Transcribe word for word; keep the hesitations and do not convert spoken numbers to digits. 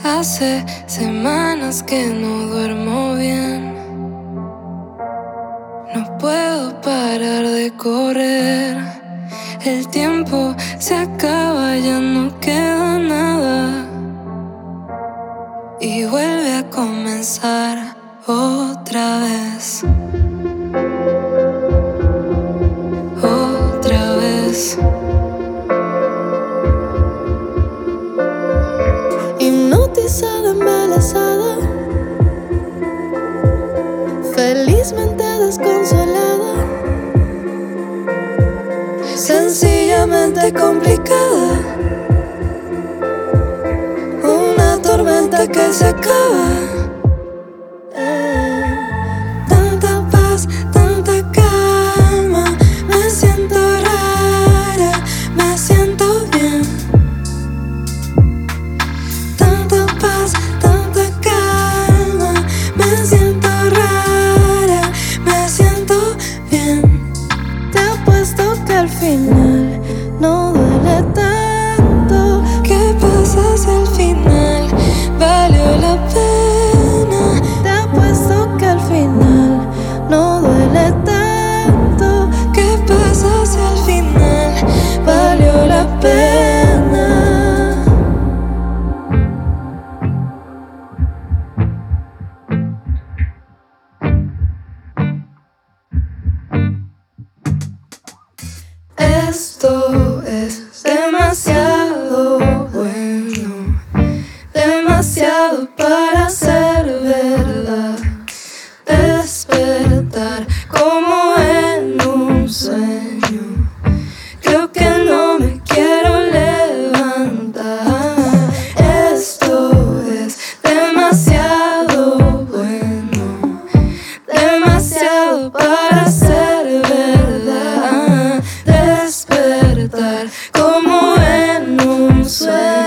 Hace semanas que no duermo bien. No puedo parar de correr. El tiempo se acaba, ya no queda nada. Y vuelve a comenzar otra vez. Otra vez. Hipnotizada, embarazada, felizmente desconsolada, Sencillamente complicada. Una tormenta que se acaba. Tanta paz, tanta calma. Me siento rara, me siento bien. Tanta paz, tanta calma. Me siento rara, me siento bien. te apuesto que al final no duele tanto. ¿Qué pasa si al final valió la pena? Te apuesto que al final no duele tanto. ¿Qué pasa si al final valió la pena? Esto es demasiado bueno, demasiado para ser verdad. Despertar como en un sueño. Creo que no me quiero levantar. Esto es demasiado bueno, demasiado para ser verdad. Despertar como en un sueño.